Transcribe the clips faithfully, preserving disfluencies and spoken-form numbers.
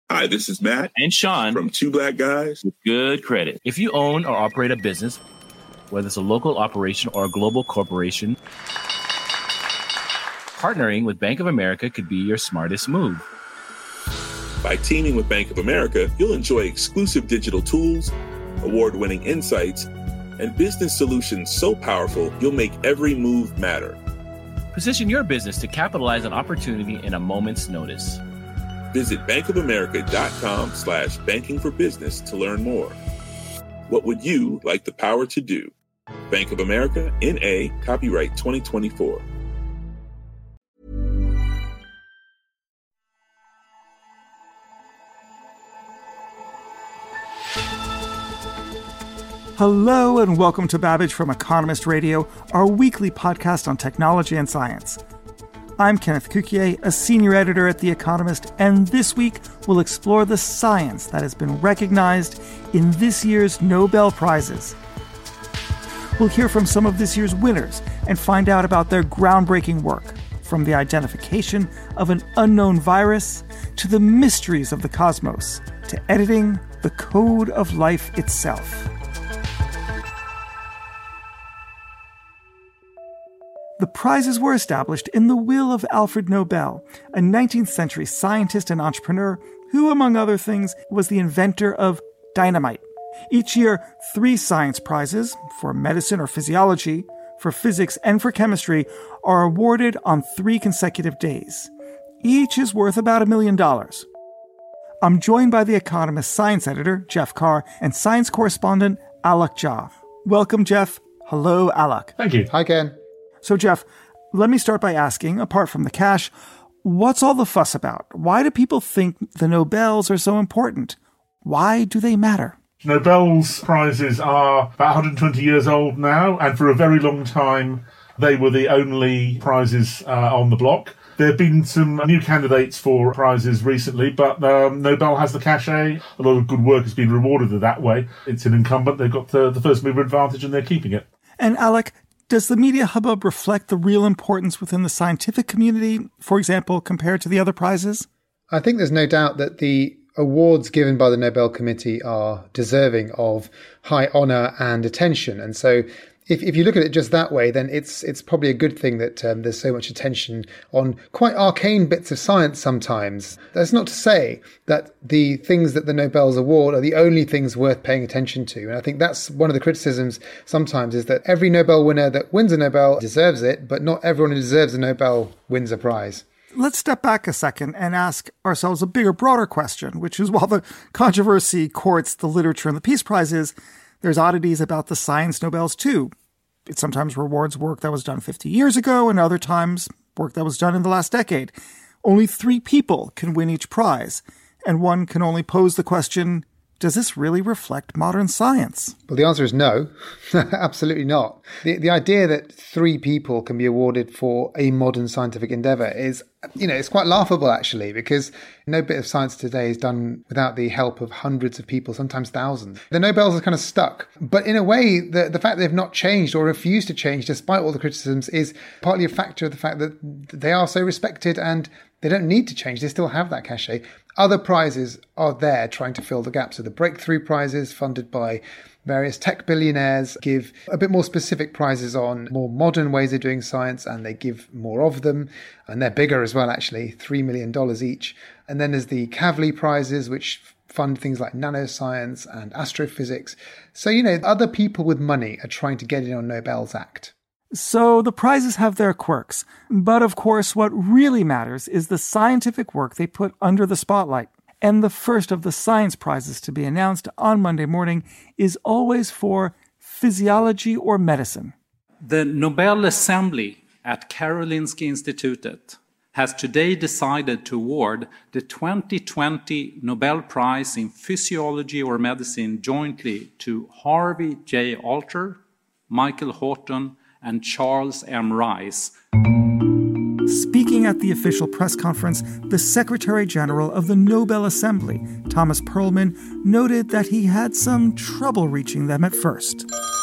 Hi, this is Matt and Sean from Two Black Guys with Good Credit. If you own or operate a business, whether it's a local operation or a global corporation, partnering with Bank of America could be your smartest move. By teaming with Bank of America, you'll enjoy exclusive digital tools, award-winning insights, and business solutions so powerful you'll make every move matter. Position your business to capitalize on opportunity in a moment's notice. Visit bankofamerica.com slash banking for business to learn more. What would you like the power to do? Bank of America, N A, copyright twenty twenty-four. Hello and welcome to Babbage from Economist Radio, our weekly podcast on technology and science. I'm Kenneth Cukier, a senior editor at The Economist, and this week we'll explore the science that has been recognized in this year's Nobel Prizes. We'll hear from some of this year's winners and find out about their groundbreaking work, from the identification of an unknown virus to the mysteries of the cosmos, to editing the code of life itself. The prizes were established in the will of Alfred Nobel, a nineteenth century scientist and entrepreneur who, among other things, was the inventor of dynamite. Each year, three science prizes, for medicine or physiology, for physics, and for chemistry, are awarded on three consecutive days. Each is worth about a million dollars. I'm joined by The Economist science editor, Jeff Carr, and science correspondent, Alok Jha. Welcome, Jeff. Hello, Alok. Thank you. Hi, Ken. So, Jeff, let me start by asking, apart from the cash, what's all the fuss about? Why do people think the Nobels are so important? Why do they matter? Nobel's prizes are about one hundred twenty years old now, and for a very long time, they were the only prizes uh, on the block. There have been some new candidates for prizes recently, but um, Nobel has the cachet. A lot of good work has been rewarded that way. It's an incumbent. They've got the, the first mover advantage, and they're keeping it. And Alok, does the media hubbub reflect the real importance within the scientific community, for example, compared to the other prizes? I think there's no doubt that the awards given by the Nobel Committee are deserving of high honour and attention. And so if, if you look at it just that way, then it's it's probably a good thing that um, there's so much attention on quite arcane bits of science sometimes. That's not to say that the things that the Nobels award are the only things worth paying attention to. And I think that's one of the criticisms sometimes, is that every Nobel winner that wins a Nobel deserves it, but not everyone who deserves a Nobel wins a prize. Let's step back a second and ask ourselves a bigger, broader question, which is, while the controversy courts the literature and the Peace Prizes, there's oddities about the science Nobels too. It sometimes rewards work that was done fifty years ago, and other times work that was done in the last decade. Only three people can win each prize, and one can only pose the question, does this really reflect modern science? Well, the answer is no. Absolutely not. The the idea that three people can be awarded for a modern scientific endeavour is, you know, it's quite laughable, actually, because no bit of science today is done without the help of hundreds of people, sometimes thousands. The Nobels are kind of stuck. But in a way, the, the fact that they've not changed or refused to change, despite all the criticisms, is partly a factor of the fact that they are so respected and they don't need to change. They still have that cachet. Other prizes are there trying to fill the gap. So the breakthrough prizes, funded by various tech billionaires, give a bit more specific prizes on more modern ways of doing science, and they give more of them. And they're bigger as well, actually, three million dollars each. And then there's the Kavli prizes, which fund things like nanoscience and astrophysics. So, you know, other people with money are trying to get in on Nobel's act. So the prizes have their quirks. But of course, what really matters is the scientific work they put under the spotlight. And the first of the science prizes to be announced on Monday morning is always for physiology or medicine. The Nobel Assembly at Karolinska Institutet has today decided to award the twenty twenty Nobel Prize in Physiology or Medicine jointly to Harvey J. Alter, Michael Horton, and Charles M. Rice. Speaking at the official press conference, the Secretary General of the Nobel Assembly, Thomas Perlman, noted that he had some trouble reaching them at first.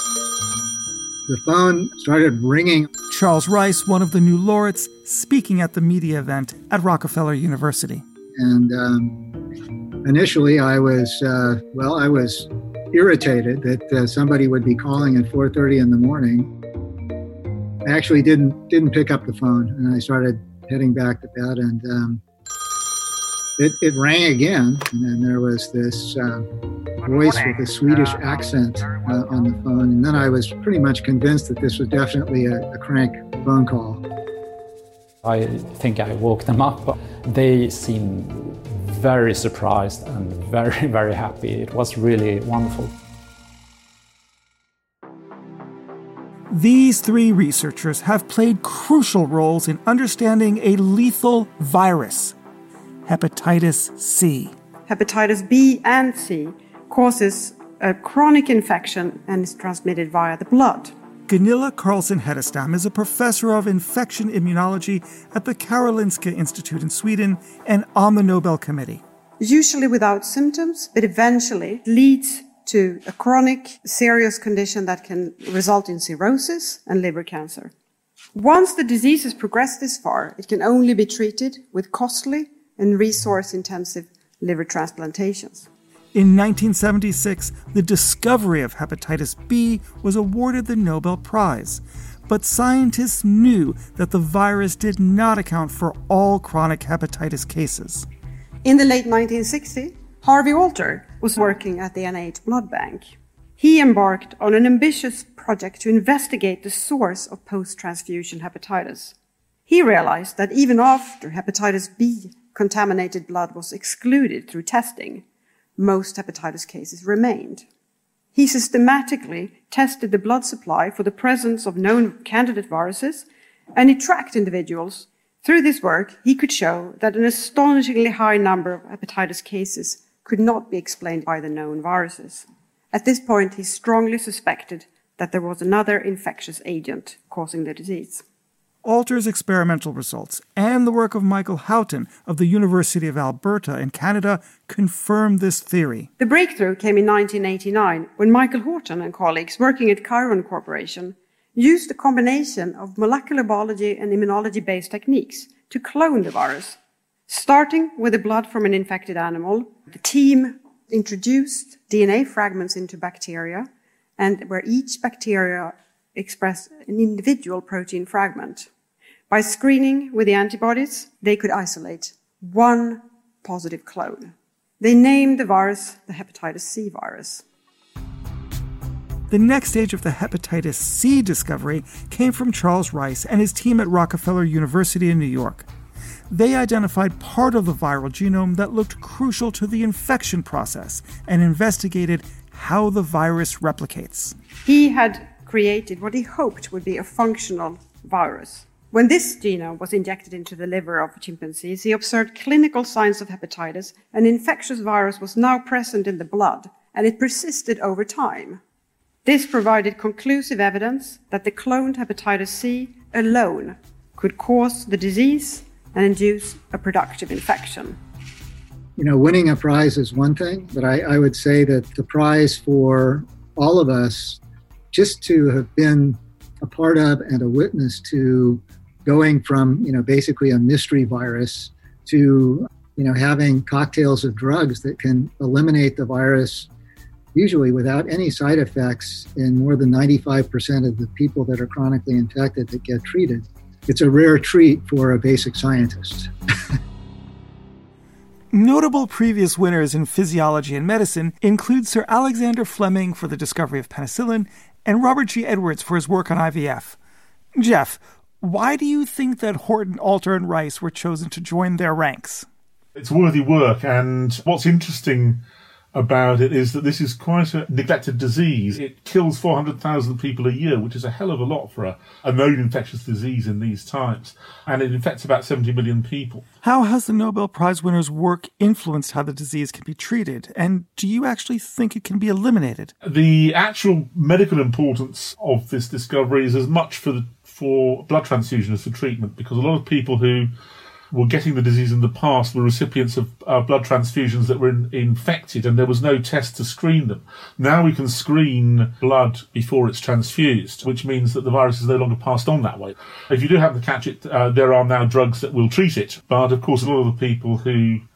The phone started ringing. Charles Rice, one of the new laureates, speaking at the media event at Rockefeller University. And um, Initially, I was, uh, well, I was irritated that uh, somebody would be calling at four thirty in the morning. I actually didn't didn't pick up the phone, and I started heading back to bed, and um, it, it rang again, and then there was this uh, voice with a Swedish accent uh, on the phone, and then I was pretty much convinced that this was definitely a, a crank phone call. I think I woke them up. They seemed very surprised and very, very happy. It was really wonderful. These three researchers have played crucial roles in understanding a lethal virus, hepatitis C. Hepatitis B and C causes a chronic infection and is transmitted via the blood. Gunilla Carlsson-Hedestam is a professor of infection immunology at the Karolinska Institute in Sweden and on the Nobel Committee. Usually without symptoms, but eventually leads to a chronic, serious condition that can result in cirrhosis and liver cancer. Once the disease has progressed this far, it can only be treated with costly and resource-intensive liver transplantations. In nineteen seventy-six, the discovery of hepatitis B was awarded the Nobel Prize. But scientists knew that the virus did not account for all chronic hepatitis cases. In the late nineteen sixties, Harvey Alter was working at the N I H Blood Bank. He embarked on an ambitious project to investigate the source of post-transfusion hepatitis. He realized that even after hepatitis B contaminated blood was excluded through testing, most hepatitis cases remained. He systematically tested the blood supply for the presence of known candidate viruses, and he tracked individuals. Through this work, he could show that an astonishingly high number of hepatitis cases could not be explained by the known viruses. At this point, he strongly suspected that there was another infectious agent causing the disease. Alter's experimental results and the work of Michael Houghton of the University of Alberta in Canada confirmed this theory. The breakthrough came in nineteen eighty-nine when Michael Houghton and colleagues working at Chiron Corporation used a combination of molecular biology and immunology-based techniques to clone the virus. Starting with the blood from an infected animal, the team introduced D N A fragments into bacteria, and where each bacteria expressed an individual protein fragment. By screening with the antibodies, they could isolate one positive clone. They named the virus the hepatitis C virus. The next stage of the hepatitis C discovery came from Charles Rice and his team at Rockefeller University in New York. They identified part of the viral genome that looked crucial to the infection process and investigated how the virus replicates. He had created what he hoped would be a functional virus. When this genome was injected into the liver of chimpanzees, he observed clinical signs of hepatitis. An infectious virus was now present in the blood, and it persisted over time. This provided conclusive evidence that the cloned hepatitis C alone could cause the disease and induce a productive infection. You know, winning a prize is one thing, but I, I would say that the prize for all of us, just to have been a part of and a witness to going from, you know, basically a mystery virus to, you know, having cocktails of drugs that can eliminate the virus, usually without any side effects, in more than ninety-five percent of the people that are chronically infected that get treated. It's a rare treat for a basic scientist. Notable previous winners in physiology and medicine include Sir Alexander Fleming for the discovery of penicillin and Robert G. Edwards for his work on I V F. Jeff, why do you think that Horton, Alter, and Rice were chosen to join their ranks? It's worthy work, and what's interesting about it is that this is quite a neglected disease. It kills four hundred thousand people a year, which is a hell of a lot for a, a known infectious disease in these times. And it infects about seventy million people. How has the Nobel Prize winner's work influenced how the disease can be treated? And do you actually think it can be eliminated? The actual medical importance of this discovery is as much for the, for blood transfusion as for treatment, because a lot of people who were getting the disease in the past were recipients of uh, blood transfusions that were in, infected, and there was no test to screen them. Now we can screen blood before it's transfused, which means that the virus is no longer passed on that way. If you do happen to catch it, uh, there are now drugs that will treat it. But of course, a lot of the people who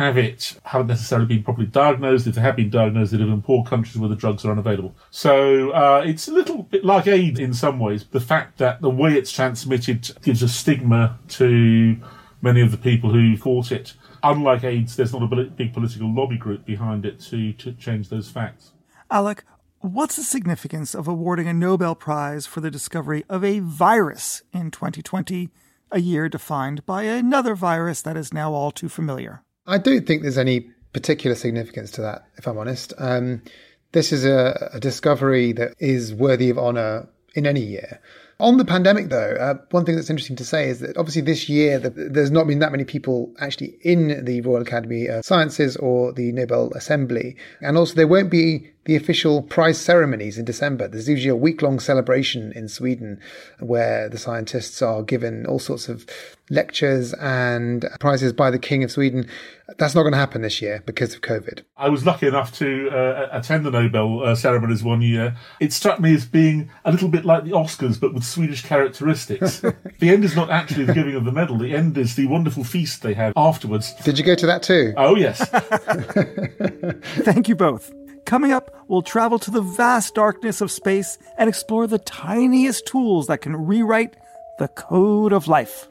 have it haven't necessarily been properly diagnosed. If they have been diagnosed, they live in poor countries where the drugs are unavailable. So uh, it's a little bit like AIDS in some ways. The fact that the way it's transmitted gives a stigma to many of the people who caught it. Unlike AIDS, there's not a big political lobby group behind it to, to change those facts. Alec, what's the significance of awarding a Nobel Prize for the discovery of a virus in twenty twenty, a year defined by another virus that is now all too familiar? I don't think there's any particular significance to that, if I'm honest. Um, this is a, a discovery that is worthy of honour in any year. On the pandemic, though, uh, one thing that's interesting to say is that obviously this year the, there's not been that many people actually in the Royal Academy of Sciences or the Nobel Assembly. And also there won't be the official prize ceremonies in December. There's usually a week-long celebration in Sweden where the scientists are given all sorts of lectures and prizes by the King of Sweden. That's not going to happen this year because of COVID. I was lucky enough to uh, attend the Nobel uh, ceremonies one year. It struck me as being a little bit like the Oscars, but with Swedish characteristics. The end is not actually the giving of the medal. The end is the wonderful feast they have afterwards. Did you go to that too? Oh, yes. Thank you both. Coming up, we'll travel to the vast darkness of space and explore the tiniest tools that can rewrite the code of life.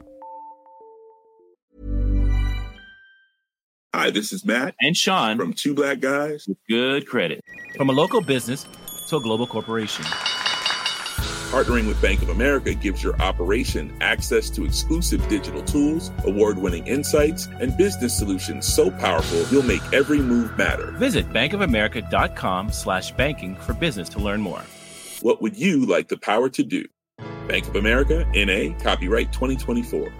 Hi, this is Matt and Sean from Two Black Guys with Good Credit. From a local business to a global corporation, partnering with Bank of America gives your operation access to exclusive digital tools, award-winning insights, and business solutions so powerful you'll make every move matter. Visit bankofamerica.com slash banking for business to learn more. What would you like the power to do? Bank of America, N A, copyright twenty twenty-four.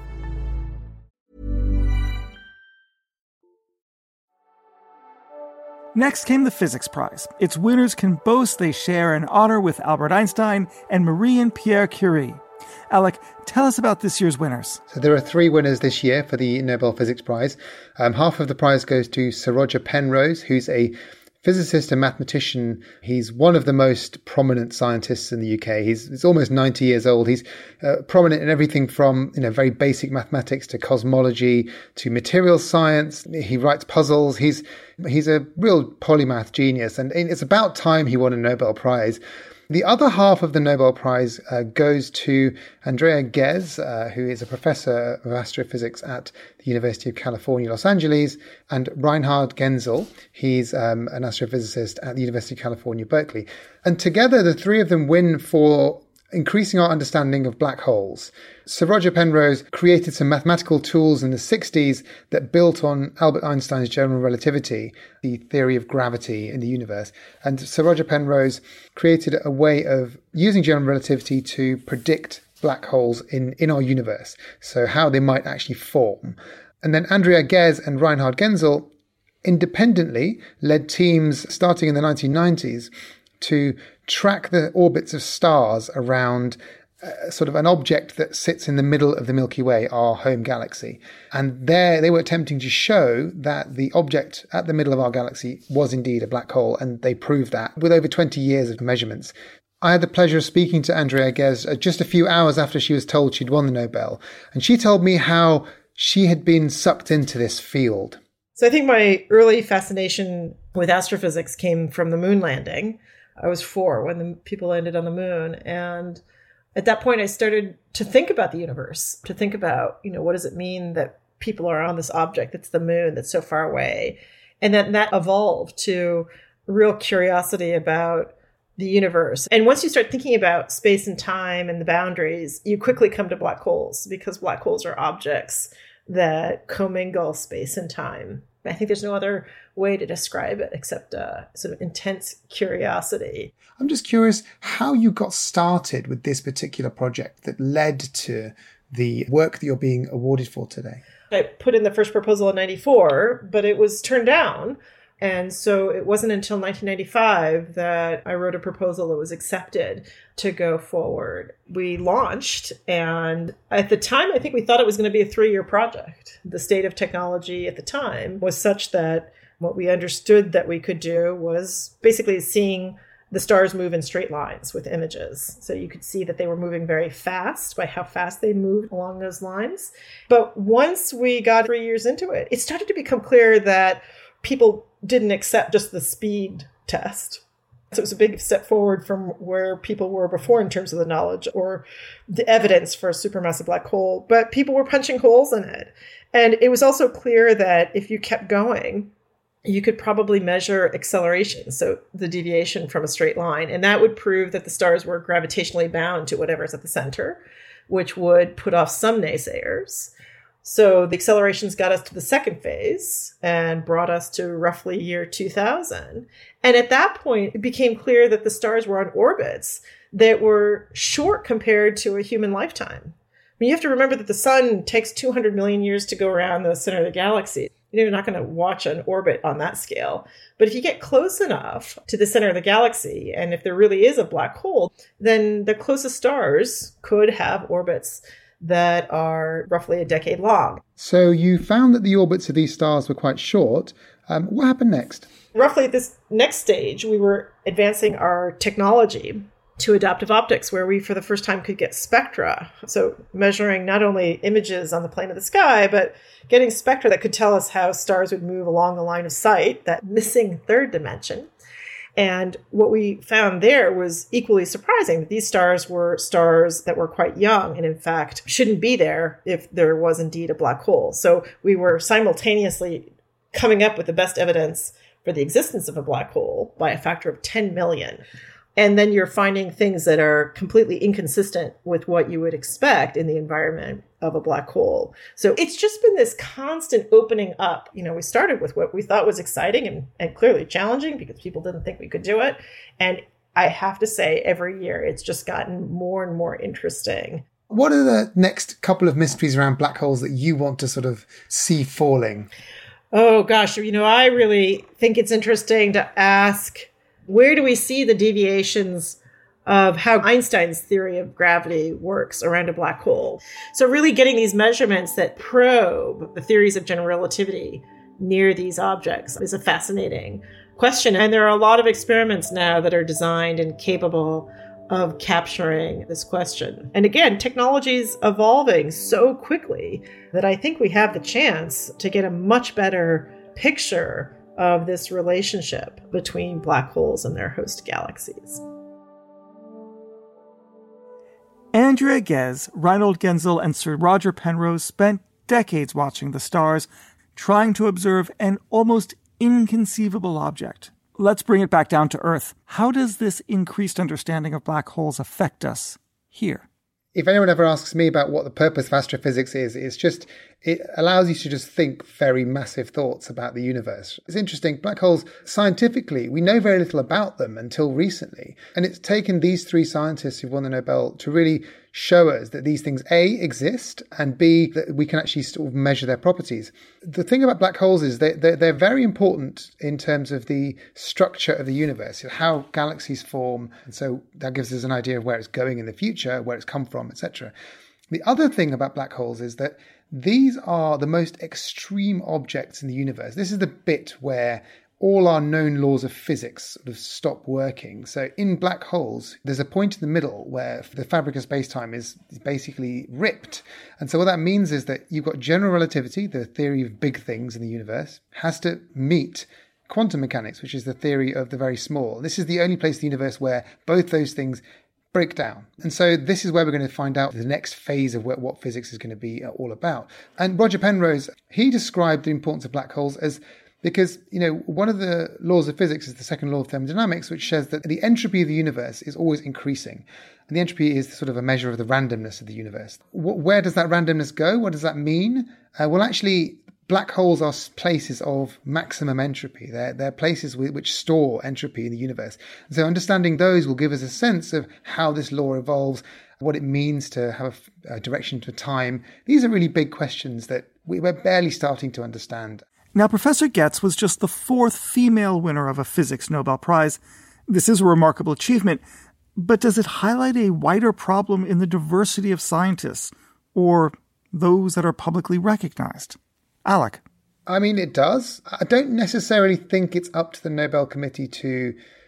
Next came the Physics Prize. Its winners can boast they share an honor with Albert Einstein and Marie and Pierre Curie. Alec, tell us about this year's winners. So there are three winners this year for the Nobel Physics Prize. Um, half of the prize goes to Sir Roger Penrose, who's a physicist and mathematician. He's one of the most prominent scientists in the U K. He's, he's almost ninety years old. He's uh, prominent in everything from, you know, very basic mathematics to cosmology to materials science. He writes puzzles. He's he's a real polymath genius, and it's about time he won a Nobel Prize. The other half of the Nobel Prize uh, goes to Andrea Ghez, uh, who is a professor of astrophysics at the University of California, Los Angeles, and Reinhard Genzel. He's um, an astrophysicist at the University of California, Berkeley. And together, the three of them win for increasing our understanding of black holes. Sir Roger Penrose created some mathematical tools in the sixties that built on Albert Einstein's general relativity, the theory of gravity in the universe. And Sir Roger Penrose created a way of using general relativity to predict black holes in, in our universe, so how they might actually form. And then Andrea Ghez and Reinhard Genzel independently led teams starting in the nineteen nineties to track the orbits of stars around uh, sort of an object that sits in the middle of the Milky Way, our home galaxy. And there they were attempting to show that the object at the middle of our galaxy was indeed a black hole, and they proved that with over twenty years of measurements. I had the pleasure of speaking to Andrea Ghez just a few hours after she was told she'd won the Nobel, and she told me how she had been sucked into this field. So I think my early fascination with astrophysics came from the moon landing. I was four when the people landed on the moon. And at that point, I started to think about the universe, to think about, you know, what does it mean that people are on this object that's the moon, that's so far away? And then that evolved to real curiosity about the universe. And once you start thinking about space and time and the boundaries, you quickly come to black holes, because black holes are objects that commingle space and time. I think there's no other way to describe it except uh, sort of intense curiosity. I'm just curious how you got started with this particular project that led to the work that you're being awarded for today. I put in the first proposal in ninety-four, but it was turned down. And so it wasn't until nineteen ninety-five that I wrote a proposal that was accepted to go forward. We launched, and at the time, I think we thought it was going to be a three-year project. The state of technology at the time was such that what we understood that we could do was basically seeing the stars move in straight lines with images. So you could see that they were moving very fast by how fast they moved along those lines. But once we got three years into it, it started to become clear that people didn't accept just the speed test. So it was a big step forward from where people were before in terms of the knowledge or the evidence for a supermassive black hole, but people were punching holes in it. And it was also clear that if you kept going, you could probably measure acceleration, so the deviation from a straight line, and that would prove that the stars were gravitationally bound to whatever's at the center, which would put off some naysayers. So the accelerations got us to the second phase and brought us to roughly year two thousand. And at that point, it became clear that the stars were on orbits that were short compared to a human lifetime. I mean, you have to remember that the sun takes two hundred million years to go around the center of the galaxy. You're not going to watch an orbit on that scale. But if you get close enough to the center of the galaxy, and if there really is a black hole, then the closest stars could have orbits that are roughly a decade long. So you found that the orbits of these stars were quite short. Um, what happened next? Roughly at this next stage, we were advancing our technology to adaptive optics, where we, for the first time, could get spectra. So measuring not only images on the plane of the sky, but getting spectra that could tell us how stars would move along the line of sight, that missing third dimension. And what we found there was equally surprising. These stars were stars that were quite young and, in fact, shouldn't be there if there was indeed a black hole. So we were simultaneously coming up with the best evidence for the existence of a black hole by a factor of ten million. And then you're finding things that are completely inconsistent with what you would expect in the environment of a black hole. So it's just been this constant opening up. You know, we started with what we thought was exciting and, and clearly challenging because people didn't think we could do it. And I have to say, every year it's just gotten more and more interesting. What are the next couple of mysteries around black holes that you want to sort of see falling? Oh, gosh. You know, I really think it's interesting to ask, where do we see the deviations of how Einstein's theory of gravity works around a black hole? So really getting these measurements that probe the theories of general relativity near these objects is a fascinating question. And there are a lot of experiments now that are designed and capable of capturing this question. And again, technology is evolving so quickly that I think we have the chance to get a much better picture of this relationship between black holes and their host galaxies. Andrea Ghez, Reinhold Genzel, and Sir Roger Penrose spent decades watching the stars, trying to observe an almost inconceivable object. Let's bring it back down to Earth. How does this increased understanding of black holes affect us here? If anyone ever asks me about what the purpose of astrophysics is, it's just, it allows you to just think very massive thoughts about the universe. It's interesting, black holes, scientifically, we know very little about them until recently. And it's taken these three scientists who've won the Nobel to really show us that these things, A, exist, and B, that we can actually sort of measure their properties. The thing about black holes is they, they're, they're very important in terms of the structure of the universe, how galaxies form. And so that gives us an idea of where it's going in the future, where it's come from, et cetera. The other thing about black holes is that these are the most extreme objects in the universe. This is the bit where all our known laws of physics sort of stop working. So in black holes, there's a point in the middle where the fabric of space-time is basically ripped. And so what that means is that you've got general relativity, the theory of big things in the universe, has to meet quantum mechanics, which is the theory of the very small. This is the only place in the universe where both those things break down. And so this is where we're going to find out the next phase of what, what physics is going to be all about. And Roger Penrose, he described the importance of black holes as Because, you know, one of the laws of physics is the second law of thermodynamics, which says that the entropy of the universe is always increasing. And the entropy is sort of a measure of the randomness of the universe. Where does that randomness go? What does that mean? Uh, well, actually, black holes are places of maximum entropy. They're, they're places which store entropy in the universe. And so understanding those will give us a sense of how this law evolves, what it means to have a, a direction to time. These are really big questions that we, we're barely starting to understand. Now, Professor Getz was just the fourth female winner of a physics Nobel Prize. This is a remarkable achievement, but does it highlight a wider problem in the diversity of scientists, or those that are publicly recognized? Alec? I mean, it does. I don't necessarily think it's up to the Nobel Committee to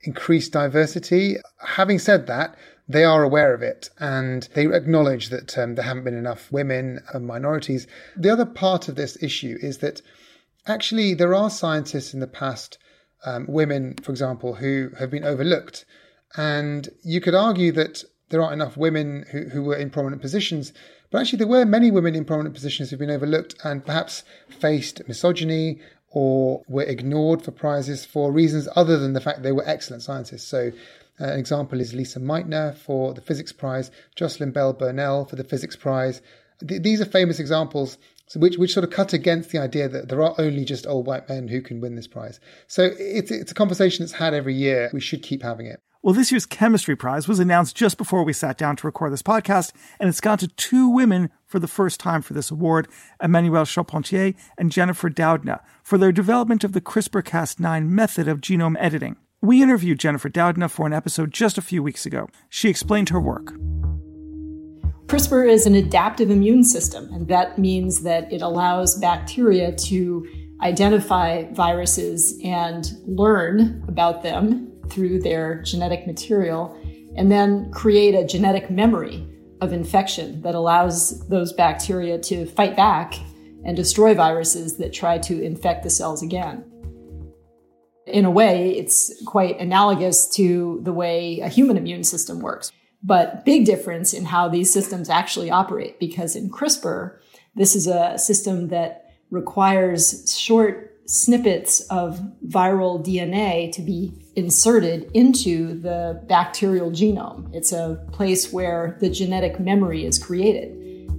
increase diversity. Having said that, they are aware of it and they acknowledge that um, there haven't been enough women and minorities. The other part of this issue is that actually there are scientists in the past, um, women, for example, who have been overlooked. And you could argue that there aren't enough women who, who were in prominent positions, but actually there were many women in prominent positions who've been overlooked and perhaps faced misogyny or were ignored for prizes for reasons other than the fact they were excellent scientists. So Uh, an example is Lisa Meitner for the Physics Prize, Jocelyn Bell Burnell for the Physics Prize. Th- these are famous examples which, which sort of cut against the idea that there are only just old white men who can win this prize. So it's, it's a conversation that's had every year. We should keep having it. Well, this year's Chemistry Prize was announced just before we sat down to record this podcast, and it's gone to two women for the first time for this award, Emmanuelle Charpentier and Jennifer Doudna, for their development of the CRISPR Cas nine method of genome editing. We interviewed Jennifer Doudna for an episode just a few weeks ago. She explained her work. CRISPR is an adaptive immune system, and that means that it allows bacteria to identify viruses and learn about them through their genetic material, and then create a genetic memory of infection that allows those bacteria to fight back and destroy viruses that try to infect the cells again. In a way, it's quite analogous to the way a human immune system works, but big difference in how these systems actually operate, because in CRISPR, this is a system that requires short snippets of viral D N A to be inserted into the bacterial genome. It's a place where the genetic memory is created.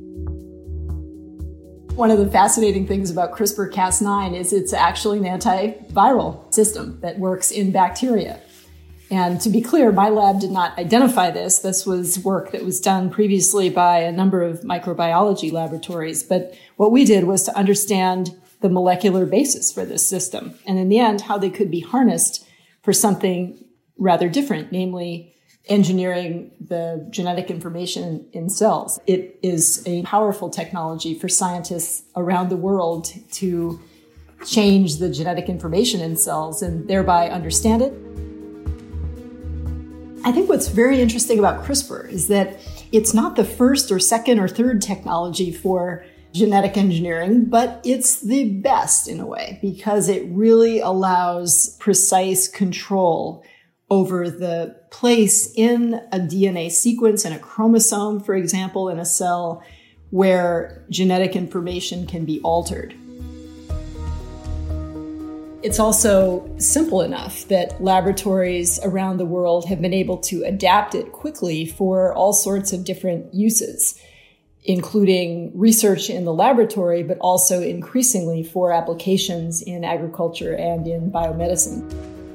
One of the fascinating things about CRISPR Cas nine is it's actually an antiviral system that works in bacteria. And to be clear, my lab did not identify this. This was work that was done previously by a number of microbiology laboratories. But what we did was to understand the molecular basis for this system, and in the end, how they could be harnessed for something rather different, namely engineering the genetic information in cells. It is a powerful technology for scientists around the world to change the genetic information in cells and thereby understand it. I think what's very interesting about CRISPR is that it's not the first or second or third technology for genetic engineering, but it's the best in a way, because it really allows precise control over the place in a D N A sequence, in a chromosome, for example, in a cell, where genetic information can be altered. It's also simple enough that laboratories around the world have been able to adapt it quickly for all sorts of different uses, including research in the laboratory, but also increasingly for applications in agriculture and in biomedicine.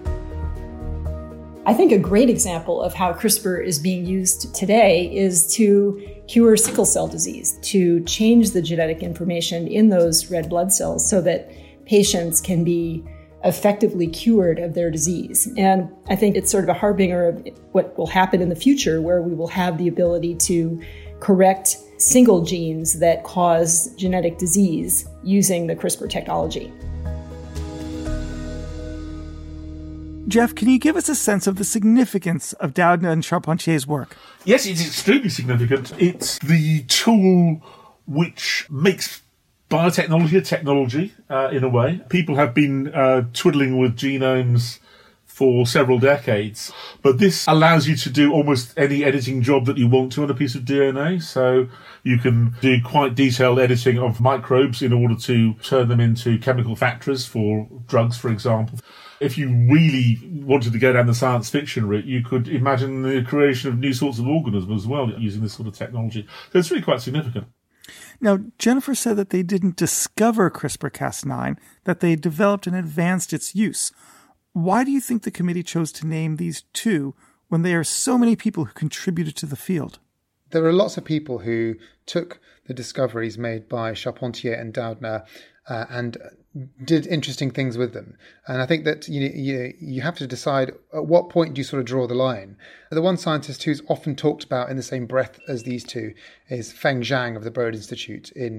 I think a great example of how CRISPR is being used today is to cure sickle cell disease, to change the genetic information in those red blood cells so that patients can be effectively cured of their disease. And I think it's sort of a harbinger of what will happen in the future, where we will have the ability to correct single genes that cause genetic disease using the CRISPR technology. Jeff, can you give us a sense of the significance of Doudna and Charpentier's work? Yes, it's extremely significant. It's the tool which makes biotechnology a technology, uh, in a way. People have been uh, twiddling with genomes for several decades, but this allows you to do almost any editing job that you want to on a piece of D N A. So you can do quite detailed editing of microbes in order to turn them into chemical factories for drugs, for example. If you really wanted to go down the science fiction route, you could imagine the creation of new sorts of organisms as well using this sort of technology. So it's really quite significant. Now, Jennifer said that they didn't discover CRISPR Cas nine, that they developed and advanced its use. Why do you think the committee chose to name these two when there are so many people who contributed to the field? There are lots of people who took the discoveries made by Charpentier and Doudna uh, and did interesting things with them. And I think that you, you you have to decide at what point do you sort of draw the line. The one scientist who's often talked about in the same breath as these two is Feng Zhang of the Broad Institute in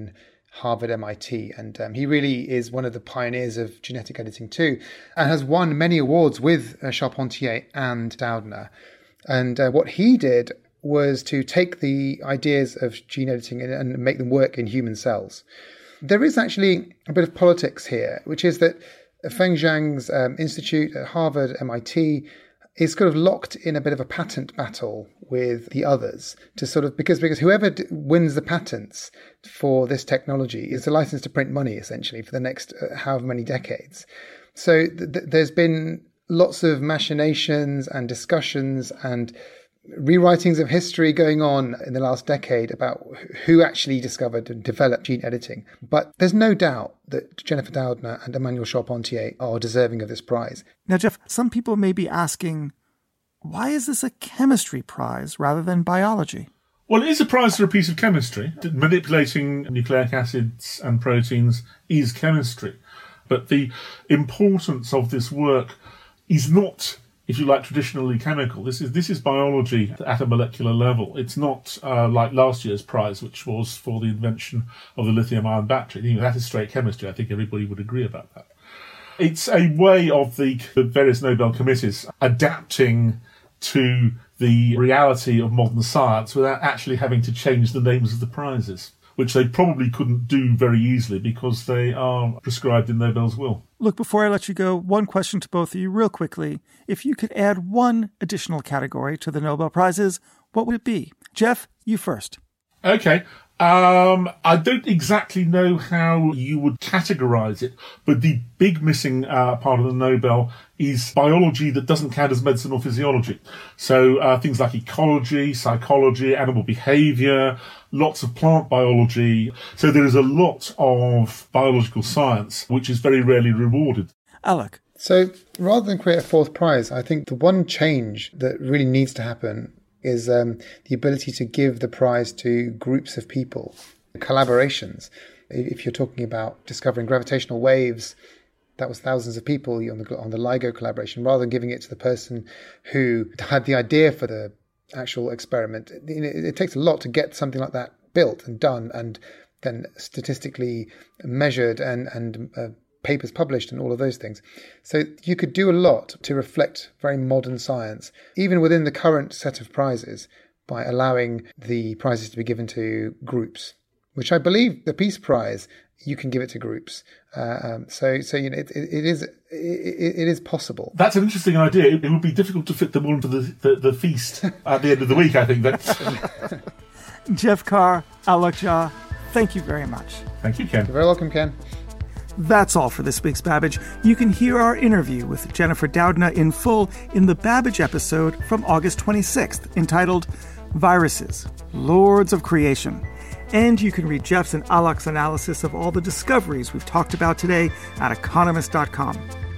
Harvard, M I T. And um, he really is one of the pioneers of genetic editing too, and has won many awards with uh, Charpentier and Doudna. And uh, what he did was to take the ideas of gene editing and, and make them work in human cells. There is actually a bit of politics here, which is that Feng Zhang's um, institute at Harvard, M I T, is kind of locked in a bit of a patent battle with the others to sort of, because because whoever d- wins the patents for this technology is a license to print money, essentially, for the next uh, however many decades. So th- th- there's been lots of machinations and discussions and rewritings of history going on in the last decade about who actually discovered and developed gene editing. But there's no doubt that Jennifer Doudna and Emmanuel Charpentier are deserving of this prize. Now, Jeff, some people may be asking, why is this a chemistry prize rather than biology? Well, it is a prize for a piece of chemistry. Manipulating nucleic acids and proteins is chemistry. But the importance of this work is not, if you like, traditionally chemical. This is this is biology at a molecular level. It's not uh, like last year's prize, which was for the invention of the lithium-ion battery. You know, that is straight chemistry. I think everybody would agree about that. It's a way of the, the various Nobel committees adapting to the reality of modern science without actually having to change the names of the prizes, which they probably couldn't do very easily because they are prescribed in Nobel's will. Look, before I let you go, one question to both of you real quickly. If you could add one additional category to the Nobel Prizes, what would it be? Jeff, you first. Okay. Um, I don't exactly know how you would categorize it, but the big missing uh, part of the Nobel is biology that doesn't count as medicine or physiology. So uh, things like ecology, psychology, animal behavior, lots of plant biology. So there is a lot of biological science which is very rarely rewarded. Alec. So rather than create a fourth prize, I think the one change that really needs to happen is um, the ability to give the prize to groups of people, collaborations. If you're talking about discovering gravitational waves, that was thousands of people on the on the LIGO collaboration. Rather than giving it to the person who had the idea for the actual experiment, it, it takes a lot to get something like that built and done and then statistically measured and and uh, papers published and all of those things. So you could do a lot to reflect very modern science, even within the current set of prizes, by allowing the prizes to be given to groups, which I believe the Peace Prize, you can give it to groups. Uh, um, so, so you know, it, it, it is it, it is possible. That's an interesting idea. It, it would be difficult to fit them all into the, the, the feast at the end of the week, I think. But Jeff Carr, Alec Jha, thank you very much. Thank you, Ken. You're very welcome, Ken. That's all for this week's Babbage. You can hear our interview with Jennifer Doudna in full in the Babbage episode from August twenty-sixth, entitled Viruses, Lords of Creation. And you can read Jeff's and Alec's analysis of all the discoveries we've talked about today at economist dot com.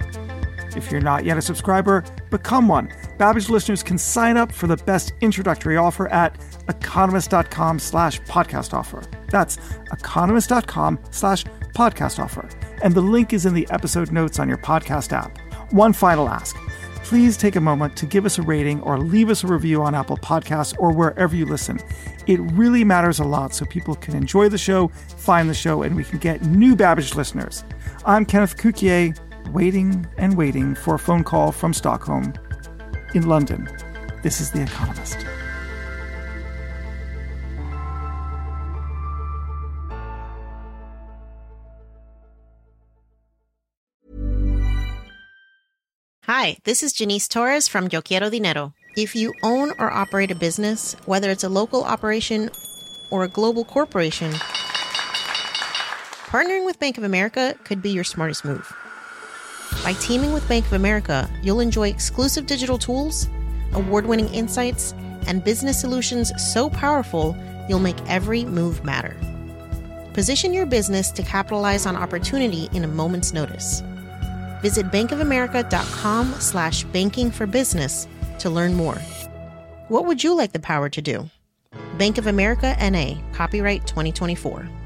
If you're not yet a subscriber, become one. Babbage listeners can sign up for the best introductory offer at economist dot com slash podcast offer. That's economist dot com slash podcast offer. And the link is in the episode notes on your podcast app. One final ask. Please take a moment to give us a rating or leave us a review on Apple Podcasts or wherever you listen. It really matters a lot so people can enjoy the show, find the show, and we can get new Babbage listeners. I'm Kenneth Cukier, waiting and waiting for a phone call from Stockholm. In London, this is The Economist. Hi, this is Janice Torres from Yo Quiero Dinero. If you own or operate a business, whether it's a local operation or a global corporation, partnering with Bank of America could be your smartest move. By teaming with Bank of America, you'll enjoy exclusive digital tools, award-winning insights, and business solutions so powerful, you'll make every move matter. Position your business to capitalize on opportunity in a moment's notice. Visit bankofamerica.com slash banking for business to learn more. What would you like the power to do? Bank of America N A, copyright twenty twenty-four.